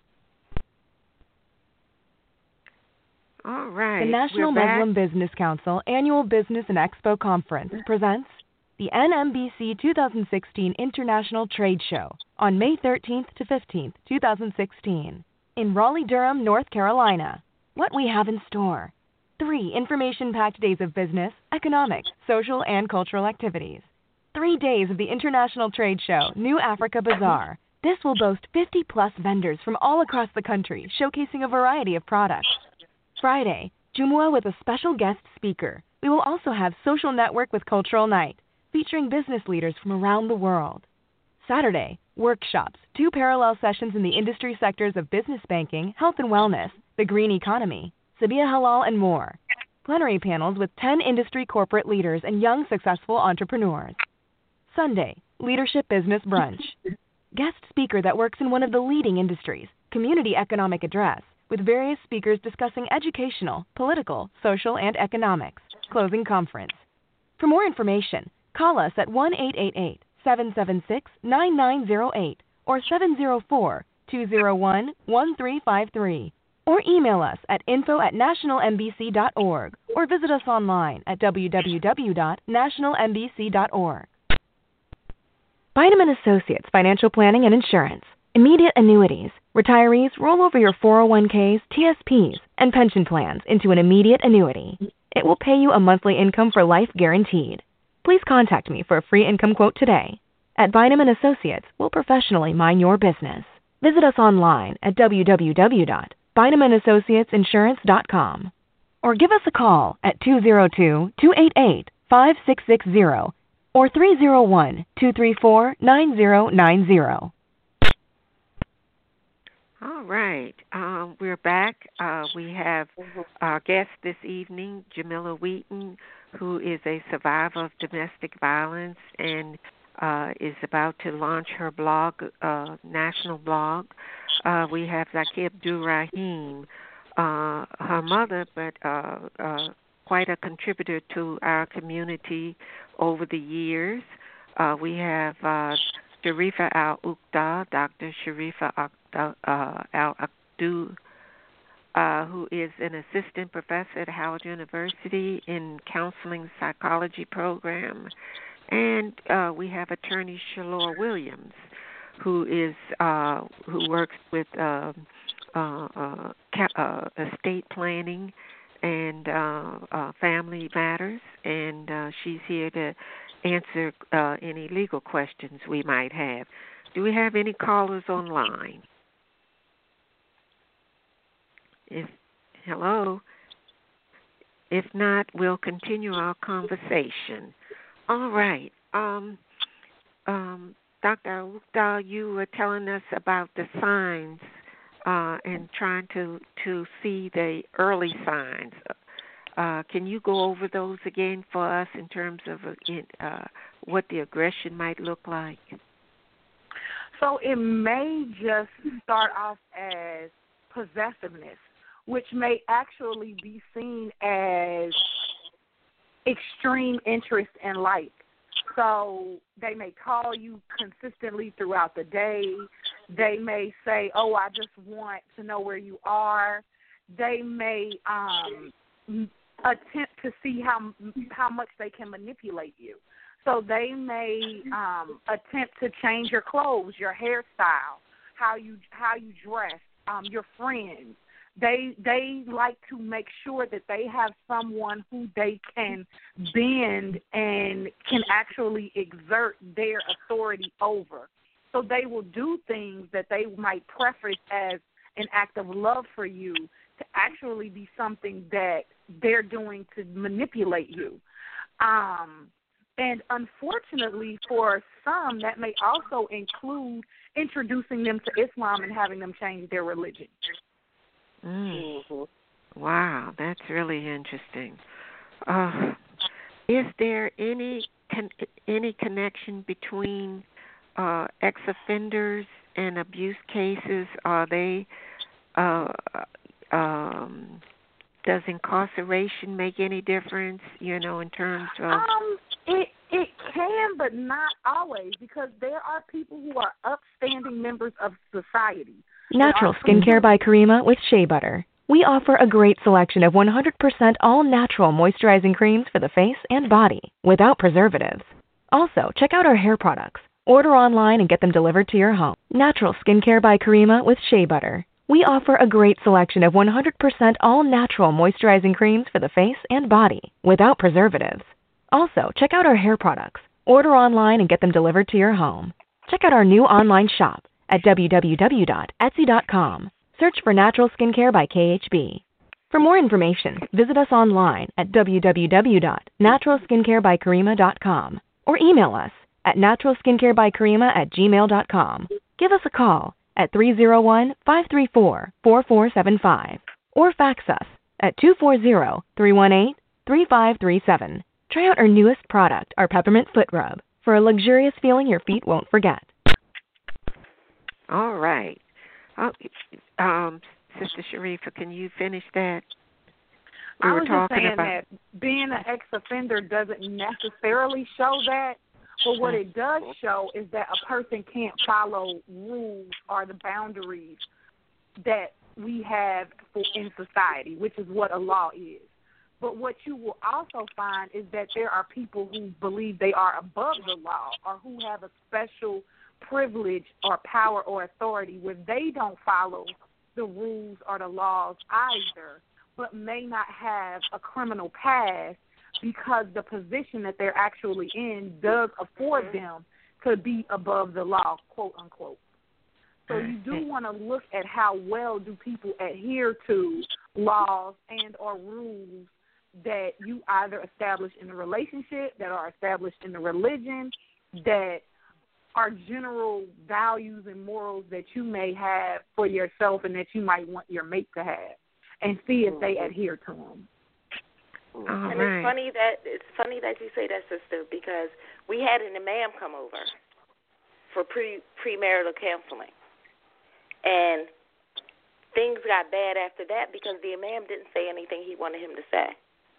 S1: All right.
S2: The National Muslim Business Council Annual Business and Expo Conference presents the N M B C twenty sixteen International Trade Show on May thirteenth to fifteenth, twenty sixteen, in Raleigh-Durham, North Carolina. What we have in store: three information-packed days of business, economic, social, and cultural activities. Three days of the International Trade Show, New Africa Bazaar. This will boast fifty-plus vendors from all across the country, showcasing a variety of products. Friday, Jumu'ah with a special guest speaker. We will also have Social Network with Cultural Night, featuring business leaders from around the world. Saturday, workshops, two parallel sessions in the industry sectors of business banking, health and wellness, the green economy, Sabia Halal, and more. Plenary panels with ten industry corporate leaders and young successful entrepreneurs. Sunday, leadership business brunch. Guest speaker that works in one of the leading industries, community economic address, with various speakers discussing educational, political, social, and economics. Closing conference. For more information, call us at one eight eight eight, seven seven six, nine nine zero eight or seven zero four, two zero one, one three five three. Or email us at info at national m b c dot org or visit us online at w w w dot national m b c dot org. Bynum and Associates Financial Planning and Insurance. Immediate annuities. Retirees roll over your four oh one k's, T S P's, and pension plans into an immediate annuity. It will pay you a monthly income for life guaranteed. Please contact me for a free income quote today. At Bynum and Associates, we'll professionally mind your business. Visit us online at w w w dot bynum and associates insurance dot com or give us a call at two zero two, two eight eight, five six six zero or three zero one, two three four, nine zero nine zero.
S1: All right. Um, we're back. Uh, we have our guest this evening, Jamila Wheaton, who is a survivor of domestic violence and uh, is about to launch her blog, uh, national blog. Uh, we have Zaki Abdul Rahim, uh, her mother, but uh, uh, quite a contributor to our community over the years. Uh, we have uh, Sharifa Al-Uqda, Doctor Sharifa uh, Al-Uqda, uh, who is an assistant professor at Howard University in counseling psychology program. And uh, we have attorney Shalor Williams, who is uh, who works with uh, uh, uh, uh, estate planning and uh, uh, family matters, and uh, she's here to answer uh, any legal questions we might have. Do we have any callers online? If hello. If not, we'll continue our conversation. All right. Um, um, Doctor Uqda, you were telling us about the signs uh, and trying to, to see the early signs. Uh, can you go over those again for us in terms of uh, what the aggression might look like?
S5: So it may just start off as possessiveness, which may actually be seen as extreme interest in life. So they may call you consistently throughout the day. They may say, oh, I just want to know where you are. They may um, attempt to see how how much they can manipulate you. So they may um, attempt to change your clothes, your hairstyle, how you how you dress, um, your friends. They they like to make sure that they have someone who they can bend and can actually exert their authority over. So they will do things that they might preface as an act of love for you to actually be something that they're doing to manipulate you. Um, and unfortunately for some, that may also include introducing them to Islam and having them change their religion.
S1: Mm. Wow, that's really interesting. Uh, is there any con- any connection between uh, ex-offenders and abuse cases, are they, uh, um, does incarceration make any difference, you know, in terms of?
S5: Um, it, it can, but not always, because there are people who are upstanding members of society.
S2: Natural Skincare by Karima with Shea Butter. We offer a great selection of one hundred percent all-natural moisturizing creams for the face and body without preservatives. Also, check out our hair products. Order online and get them delivered to your home. Natural Skincare by Karima with Shea Butter. We offer a great selection of one hundred percent all-natural moisturizing creams for the face and body without preservatives. Also, check out our hair products. Order online and get them delivered to your home. Check out our new online shop at w w w dot etsy dot com. Search for Natural Skincare by K H B. For more information, visit us online at w w w dot natural skincare by karima dot com or email us at natural skincare by karima at gmail dot com. Give us a call at three oh one, five three four, four four seven five or fax us at two four zero, three one eight, three five three seven. Try out our newest product, our Peppermint Foot Rub, for a luxurious feeling your feet won't forget.
S1: All right. Oh, um, Sister Sharifa, can you finish that? We
S5: I
S1: were
S5: was
S1: talking
S5: just saying
S1: about
S5: that being an ex-offender doesn't necessarily show that, but what it does show is that a person can't follow rules or the boundaries that we have in society, which is what a law is. But what you will also find is that there are people who believe they are above the law or who have a special privilege or power or authority where they don't follow the rules or the laws either, but may not have a criminal past because the position that they're actually in does afford them to be above the law, quote unquote. So you do want to look at how well do people adhere to laws and or rules that you either establish in the relationship, that are established in the religion, that are general values and morals that you may have for yourself and that you might want your mate to have, and see if they adhere to them.
S1: All
S3: and
S1: right.
S3: it's funny that it's funny that you say that, sister, because we had an imam come over for pre premarital counseling, and things got bad after that because the imam didn't say anything he wanted him to say.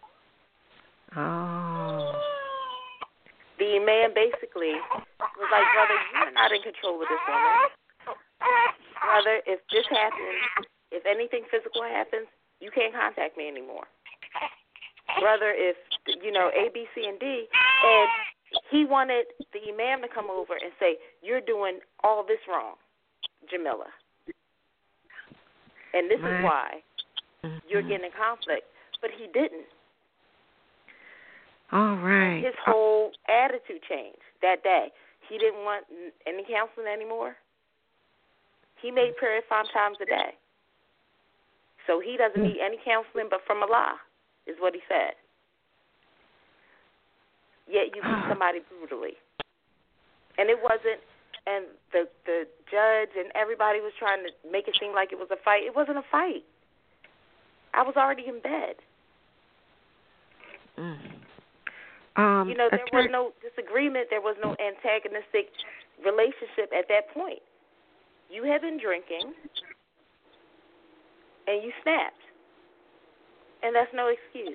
S1: Oh.
S3: The imam basically was like, brother, you're not in control of this woman. Brother, if this happens, if anything physical happens, you can't contact me anymore. Brother, if, you know, A, B, C, and D, and he wanted the imam to come over and say, you're doing all this wrong, Jamila. And this is why you're getting in conflict. But he didn't.
S1: All right.
S3: His whole attitude changed that day. He didn't want any counseling anymore. He made prayer five times a day. So he doesn't need any counseling but from Allah, is what he said. Yet you beat somebody brutally. And it wasn't, and the the judge and everybody was trying to make it seem like it was a fight. It wasn't a fight. I was already in bed.
S1: Mm. Um,
S3: you know, there
S1: attorney-
S3: was no disagreement. There was no antagonistic relationship at that point. You had been drinking, and you snapped. And that's no excuse.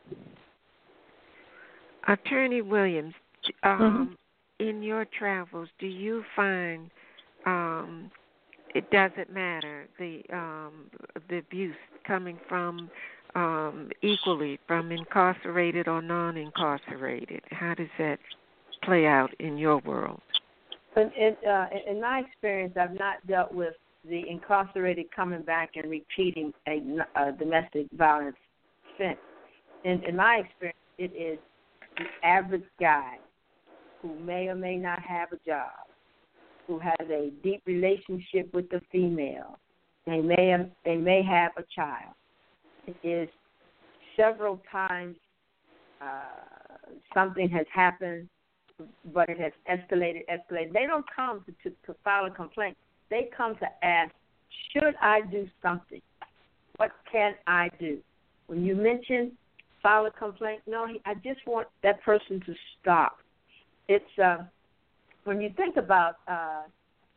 S1: Attorney Williams, um,
S5: Mm-hmm.
S1: in your travels, do you find um, it doesn't matter the um, the abuse coming from um, equally from incarcerated or non-incarcerated? How does that play out in your world?
S6: But in, uh, in my experience, I've not dealt with the incarcerated coming back and repeating a, a domestic violence offense. In, in my experience, it is the average guy who may or may not have a job, who has a deep relationship with the female. They may have, they may have a child. It is several times uh, something has happened, but it has escalated, escalated. They don't come to, to, to file a complaint. They come to ask, should I do something? What can I do? When you mention file a complaint, no, I just want that person to stop. It's uh, when you think about uh,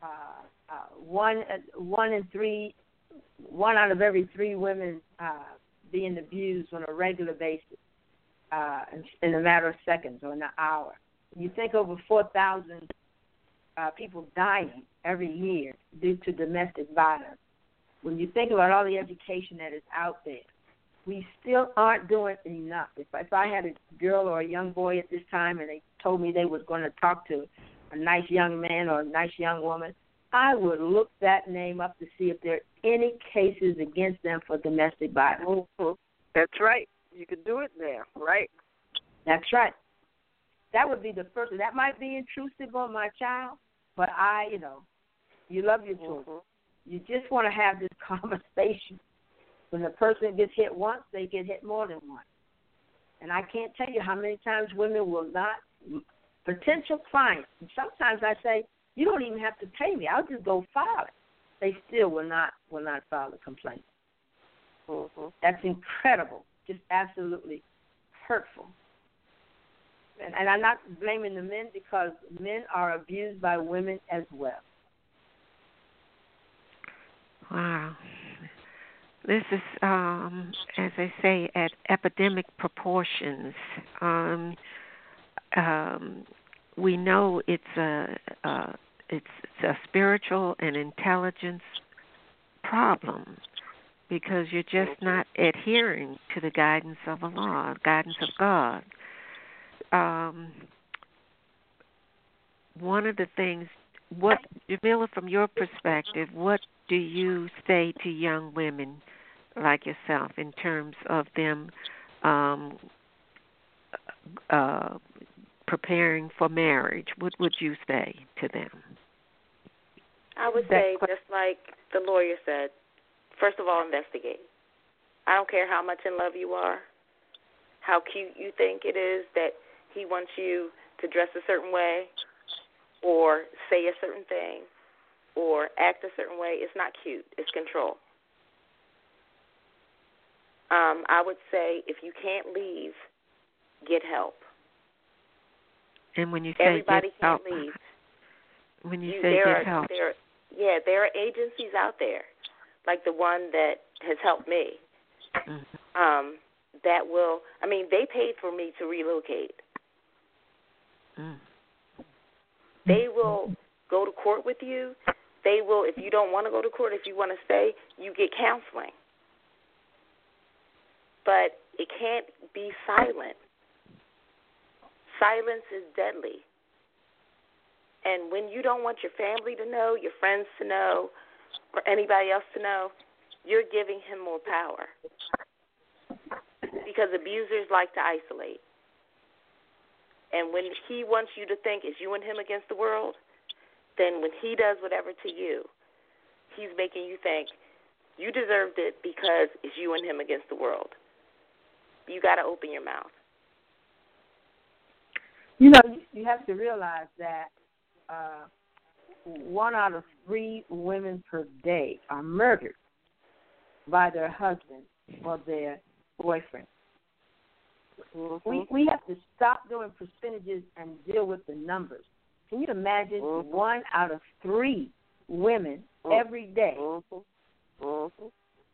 S6: uh, uh, one uh, one in three, one out of every three women uh, being abused on a regular basis uh, in, in a matter of seconds or in an hour. You think over four thousand uh, people dying every year due to domestic violence. When you think about all the education that is out there, we still aren't doing enough. If, if I had a girl or a young boy at this time and they told me they was going to talk to a nice young man or a nice young woman, I would look that name up to see if there are any cases against them for domestic violence.
S4: Mm-hmm. That's right. You can do it there, right?
S6: That's right. That would be the first. That might be intrusive on my child, but I, you know, you love your children. Mm-hmm. You just want to have this conversation. When the person gets hit once, they get hit more than once. And I can't tell you how many times women will not, potential clients, and sometimes I say, you don't even have to pay me. I'll just go file it. They still will not will not file a complaint. Mm-hmm. That's incredible, just absolutely hurtful. And, and I'm not blaming the men because men are abused by women as well.
S1: Wow. This is, um, as I say, at epidemic proportions. Um, um, we know it's a, a it's, it's a spiritual and intelligence problem because you're just not adhering to the guidance of Allah, guidance of God. Um, one of the things, what Jamila, from your perspective, what do you say to young women like yourself in terms of them um, uh, preparing for marriage? What would you say to them?
S3: I would say, just like the lawyer said, first of all, investigate. I don't care how much in love you are, how cute you think it is that he wants you to dress a certain way or say a certain thing or act a certain way. It's not cute. It's control. Um, I would say if you can't leave, get help.
S1: And when you say
S3: everybody
S1: get
S3: can't
S1: help,
S3: leave.
S1: When you,
S3: you
S1: say
S3: there
S1: get
S3: are,
S1: help,
S3: there, yeah, there are agencies out there, like the one that has helped me. Mm-hmm. Um, that will, I mean, they paid for me to relocate. Mm. They will go to court with you. They will, if you don't want to go to court, if you want to stay, you get counseling. But it can't be silent. Silence is deadly. And when you don't want your family to know, your friends to know, or anybody else to know, you're giving him more power. Because abusers like to isolate. And when he wants you to think it's you and him against the world, then when he does whatever to you, he's making you think you deserved it because it's you and him against the world. You got to open your mouth.
S6: You know, you have to realize that uh, one out of three women per day are murdered by their husband or their boyfriend. Mm-hmm. We we have to stop doing percentages and deal with the numbers. Can you imagine mm-hmm. one out of three women mm-hmm. every day? Mm-hmm. Mm-hmm.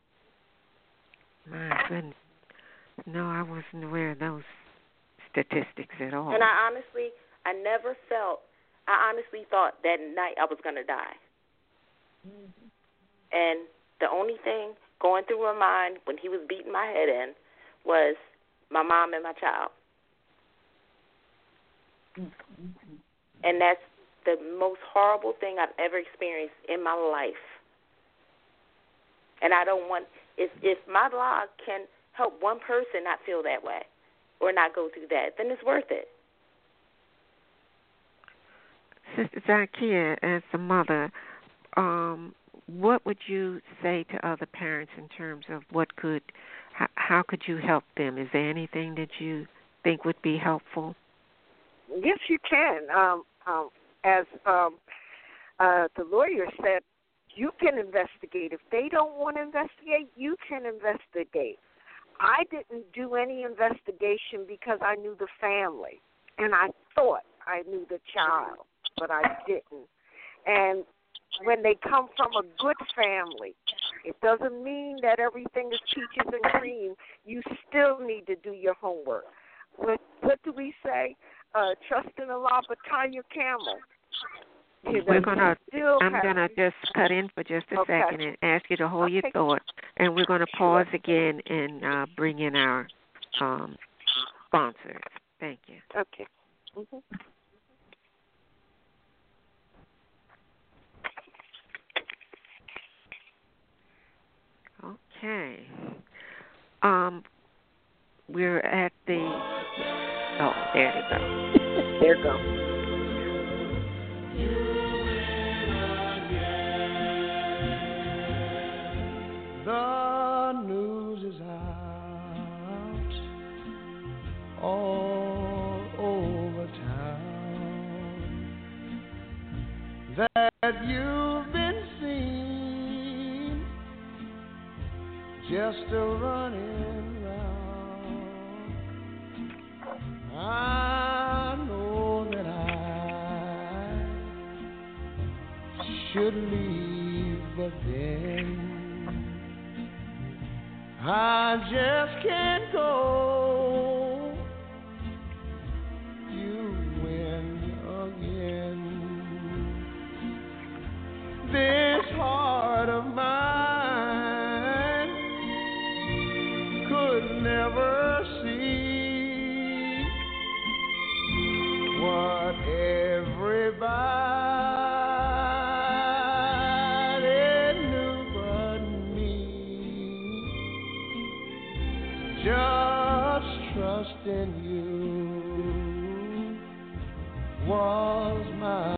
S1: My goodness. No, I wasn't aware of those statistics at all.
S3: And I honestly, I never felt, I honestly thought that night I was going to die. Mm-hmm. And the only thing going through my mind when he was beating my head in was my mom and my child. Mm-hmm. And that's the most horrible thing I've ever experienced in my life. And I don't want, if, if my blog can help one person not feel that way or not go through that, then it's worth it.
S1: Sister Zakia, as a mother, um, what would you say to other parents in terms of what could, how, how could you help them? Is there anything that you think would be helpful?
S4: Yes, you can. Um, um, as um, uh, the lawyer said, you can investigate. If they don't want to investigate, you can investigate. I didn't do any investigation because I knew the family, and I thought I knew the child, but I didn't. And when they come from a good family. It doesn't mean that everything is peaches and cream. You still need to do your homework. What, what do we say? Uh, trust in Allah, but tie your camel. You know,
S1: we're gonna. I'm
S4: have,
S1: gonna just cut in for just a
S4: okay.
S1: second and ask you to hold
S4: okay.
S1: your thought, and we're gonna pause again and uh, bring in our um, sponsors. Thank you.
S4: Okay. Mm-hmm.
S1: Okay. Um, we're at the. Oh, there they go.
S4: There you go.
S7: The news is out all over town that you've been seen just a running round. I know that I should leave, but then I just can't go. You win again. This heart of mine could never see what everybody in you was my.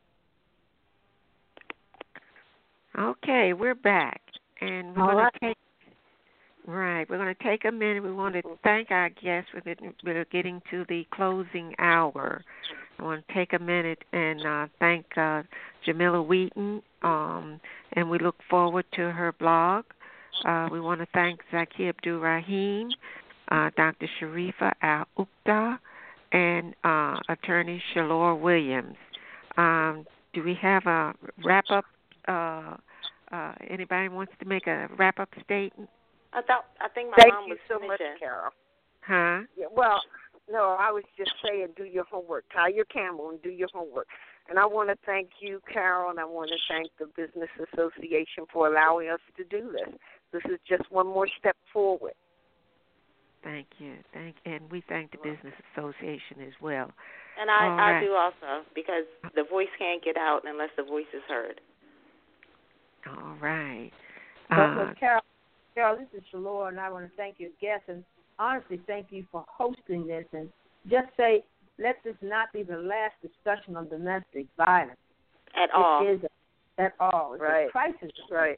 S1: Okay, we're back, and we're
S4: All
S1: going
S4: right.
S1: to take. Right, we're going to take a minute. We want to thank our guests. We're getting, we're getting to the closing hour. I want to take a minute and uh, thank uh, Jamila Wheaton, um, and we look forward to her blog. Uh, we want to thank Zaki Abdul Rahim, uh, Doctor Sharifa Al-Uqda, and uh, Attorney Shalor Williams. Um, do we have a wrap-up? Uh, uh, anybody wants to make a wrap-up statement?
S3: I thought I think my
S4: Thank
S3: mom
S4: you
S3: was
S4: so
S3: finishing.
S4: much, Carol.
S1: Huh?
S4: Yeah, well, no, I was just saying do your homework. Tie your camel and do your homework. And I want to thank you, Carol, and I want to thank the Business Association for allowing us to do this. This is just one more step forward.
S1: Thank you. Thank, and we thank the Business Association as well.
S3: And I,
S1: All right.
S3: I do also, because the voice can't get out unless the voice is heard.
S1: All right.
S6: So,
S1: Uh,
S6: so Carol, Carol, this is Shalor, and I want to thank your guests, and honestly thank you for hosting this. And just say, let this not be the last discussion on domestic violence.
S3: At all.
S6: It is a, at all. It's
S4: Right.
S6: a crisis.
S4: Right.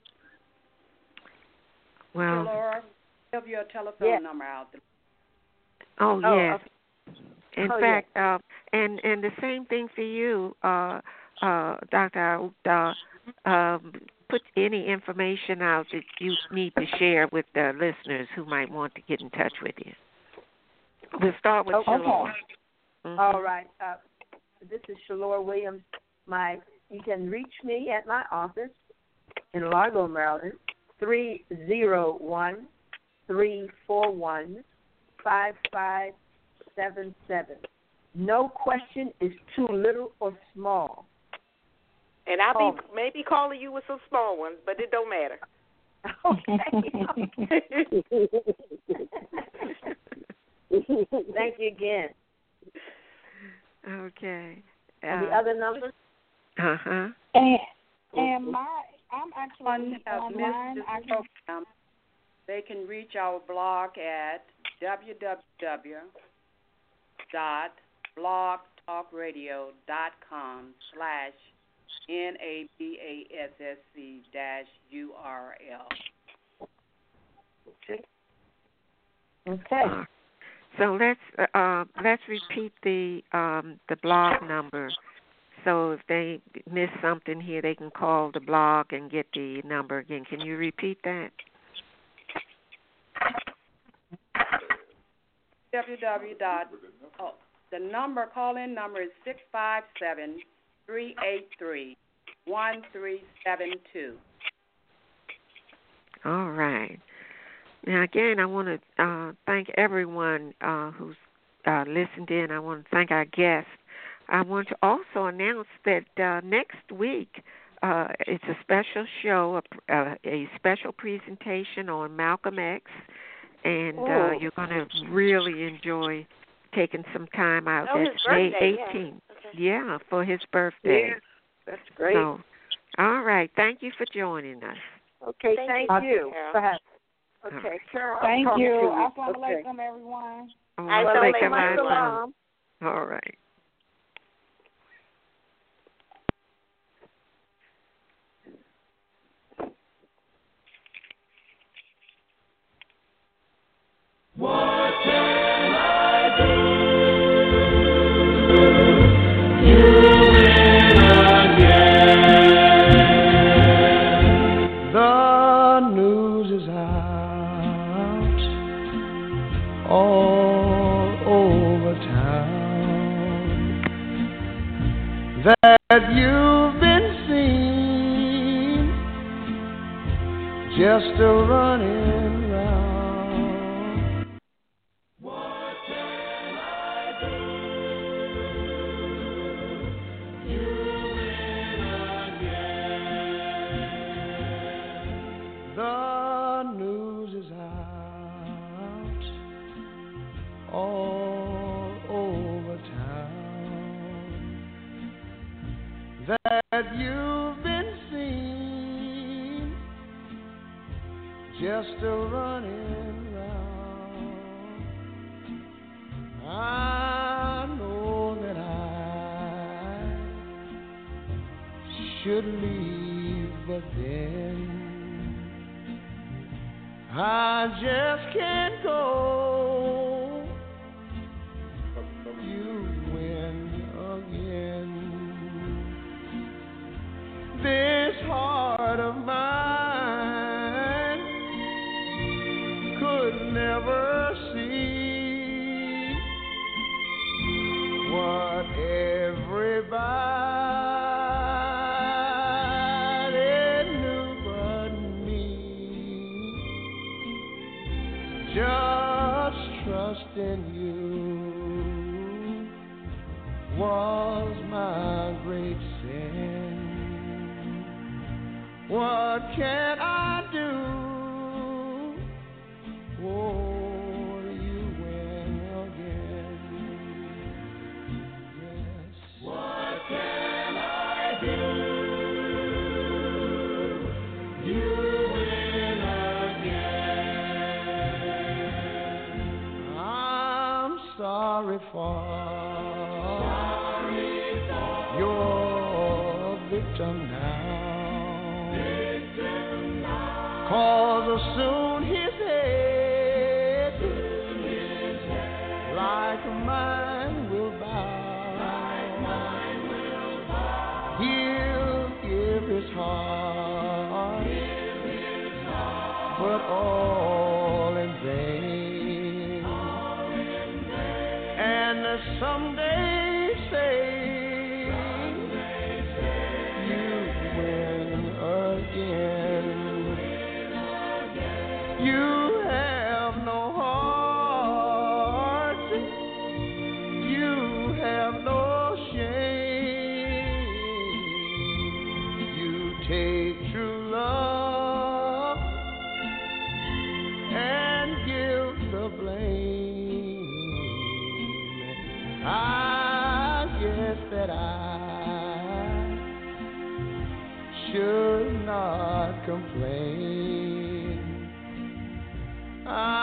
S1: well,
S8: Laura, give your telephone
S6: Yeah.
S8: number out.
S1: oh,
S6: Oh,
S1: yes.
S6: okay.
S1: In
S6: Oh,
S1: fact, uh, and and the same thing for you, uh, uh, Doctor Aukda. Um, put any information out that you need to share with the listeners who might want to get in touch with you. We'll start with
S6: Okay.
S1: Shalor. Mm-hmm.
S6: All right. Uh, this is Shalor Williams. My, you can reach me at my office in Largo, Maryland, three oh one, three four one, five five seven seven. No question is too little or small.
S3: And I'll
S6: Oh.
S3: be maybe calling you with some small ones, but it don't matter.
S6: Okay. Thank you again.
S1: Okay. Uh,
S6: And the other numbers?
S1: Uh-huh.
S5: And, and my, I'm actually
S8: One has
S5: online.
S8: missed
S5: I
S8: this
S5: can,
S8: program. They can reach our blog at w w w dot blog talk radio dot com slash N A B A S S C dash U R L.
S6: Okay.
S1: Uh, so let's uh, let's repeat the um, the blog number. So if they miss something here, they can call the blog and get the number again. Can you repeat that?
S8: www. Oh, the number, call-in number is six five seven, three eight three, one three seven two.
S1: All right. Now, again, I want to uh, thank everyone uh, who's uh, listened in. I want to thank our guests. I want to also announce that uh, next week uh, it's a special show, a, uh, a special presentation on Malcolm X, and uh, you're going to really enjoy taking some time out.
S3: Oh,
S1: That's
S3: his birthday,
S1: May eighteenth.
S3: Yeah. Okay.
S1: Yeah, for his birthday.
S4: Yeah, that's great.
S1: So, all right. Thank you for joining us.
S4: Okay,
S3: Thank
S4: thank,
S3: you,
S4: you.
S3: Carol.
S6: Go ahead.
S4: Okay, Carol.
S5: Thank
S4: I'll talk
S5: you.
S4: to you.
S5: Assalamu
S4: Okay.
S5: alaikum, everyone.
S3: Assalamu
S1: Walaikum
S3: alaikum.
S1: assalam. All right.
S7: What can I do? You win again. The news is out all over town that you've been seen just a running round. What can I do? You win again. The news is out all over town that you've been seen just a running round. I know that I should leave, but then I just can't go. You win again. This heart of mine could never see what everybody knew but me. Just trust in you was my great sin. What can I do? Oh, you win again. Yes. What can I do? You win again. I'm sorry for, sorry for your victim now. Victim now. 'Cause soon his head, soon his head like mine will bow. Like mine will bow. He'll give his heart, give his heart, but all in vain. All in vain. And someday say, someday say you win again. You have no heart, you have no shame. You take true love and give the blame. I guess that I should not complain. I